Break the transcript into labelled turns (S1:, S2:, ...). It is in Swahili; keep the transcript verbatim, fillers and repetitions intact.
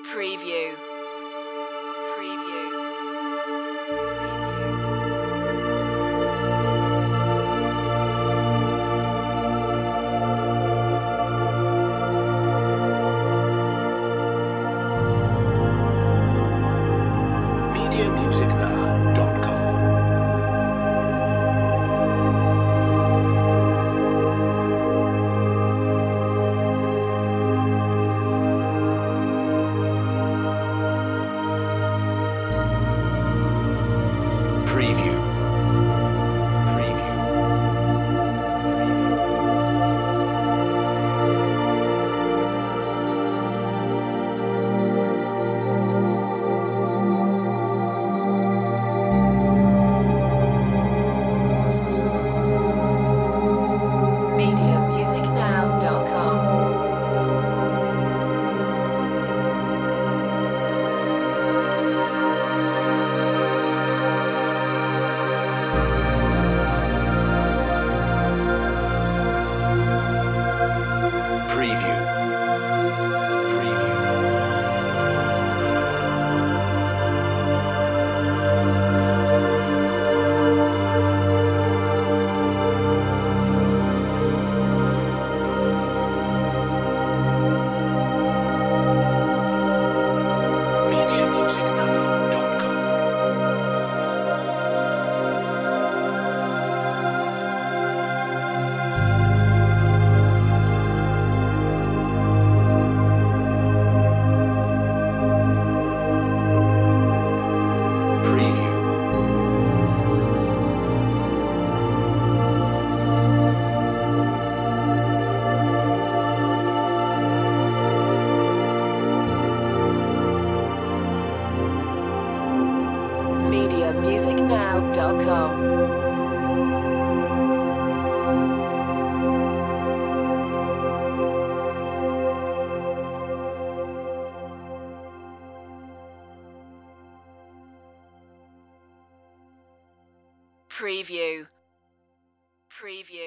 S1: Preview. Preview.
S2: media music now dot com. Preview. Preview.
S1: media music now dot com.
S2: Preview. Preview. media music now dot com. Preview.
S1: media music now dot com. Preview. Preview.